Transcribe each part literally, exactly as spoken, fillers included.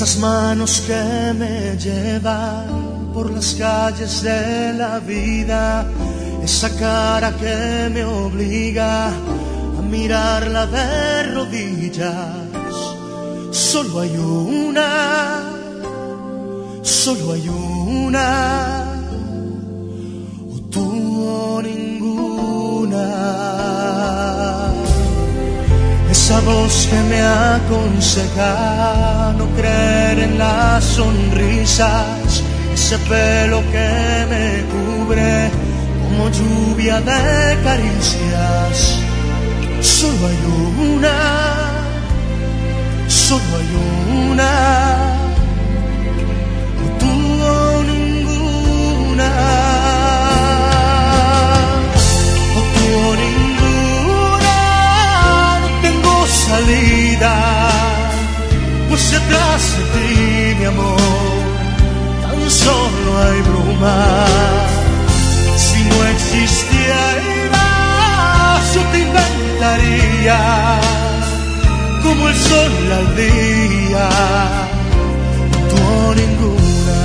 Esas manos que me llevan por las calles de la vida, esa cara que me obliga a mirarla de rodillas. Solo hay una, solo hay una, o tú o ninguna. Esa voz que me aconseja no creer en las sonrisas, ese pelo que me cubre como lluvia de caricias. Solo hay una, solo hay una, o tú o ninguna, o tú o ninguna. No tengo salida, pues detrás de ti, mi amor, tan solo hay bruma. Si no existieras, yo te inventaría como el sol al día, tú o ninguna.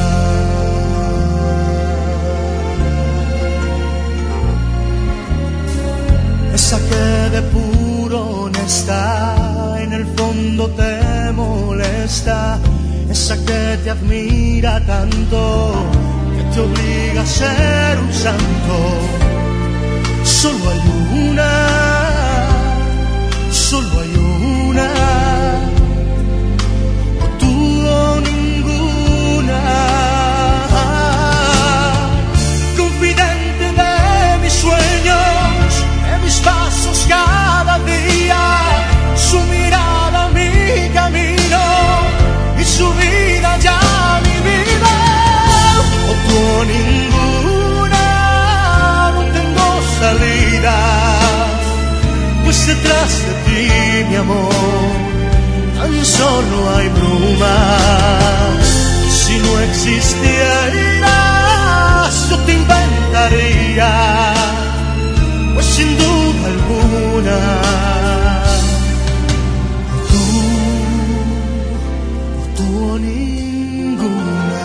Esa que de puro honesta en el fondo te molesta, esa que te admira tanto que te obliga a ser un santo. Solo hay una, solo hay una, o tú o ninguna. Confidente de mis sueños, de mis pasos cada día, su mirada mi camino y su vida ya mi vida. O tú o ninguna, no tengo salida, pues detrás de ti, mi amor, tan solo hay bruma. Si no existieras, yo te inventaría, pues sin duda alguna, o tú, o tú o ninguna.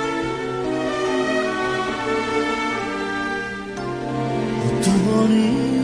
Tú o ninguna.